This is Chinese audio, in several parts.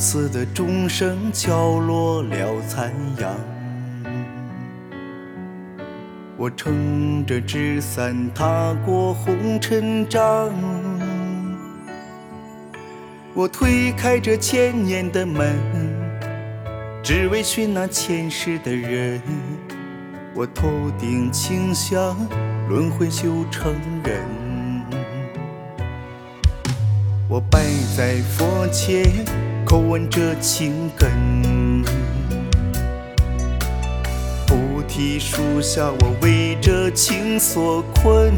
死的钟声敲落了残阳。我撑着纸伞踏过红尘障，我推开这千年的门，只为寻那前世的人。我头顶清香，轮回修成人。我拜在佛前，叩问这情根。菩提树下，我为这情所困。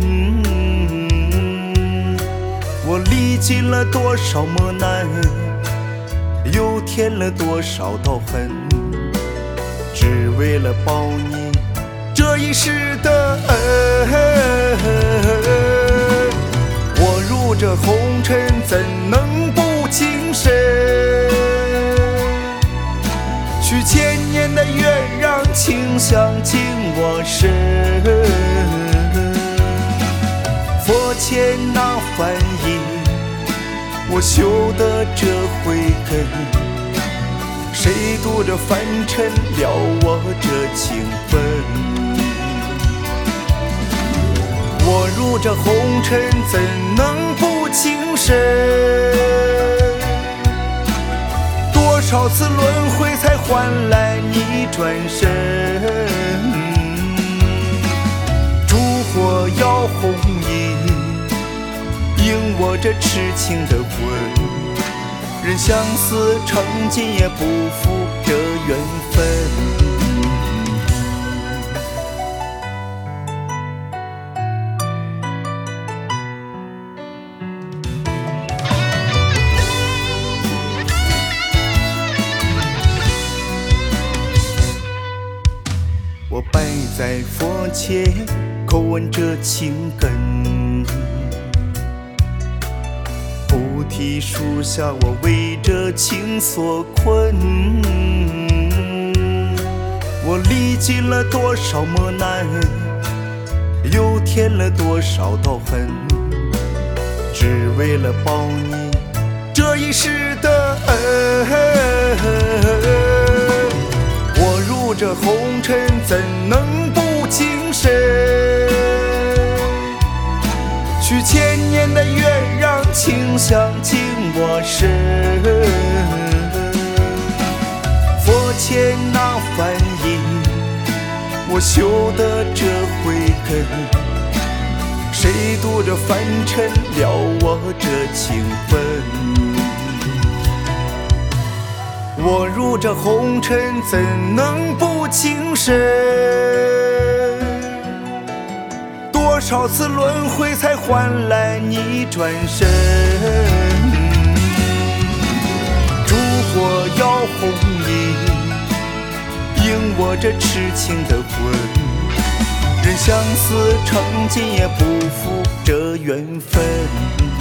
我历尽了多少磨难，又添了多少道痕，只为了报你这一世的恩。我入这红尘，怎能不情深？许千年的愿，让清香进我身。佛前那梵音，我修得这慧根。谁渡这凡尘，了我这情分？我入这红尘，怎能不情深？多少次轮回，才换来你转身？烛火摇红衣，映我这痴情的魂。人相思成疾，也不负这缘分。我拜在佛前，叩问这情根。菩提树下，我为这情所困。我历尽了多少磨难，又添了多少道痕，只为了报你这一世的恩。我入这红尘，怎能不情深？许千年的愿，让清香进我身。佛前那梵音，我修得这慧根。谁渡这凡尘，了我这情分？我入这红尘，怎能不情深？多少次轮回，才换来你转身？烛火摇红衣，映我这痴情的魂。人相思成疾，也不负这缘分。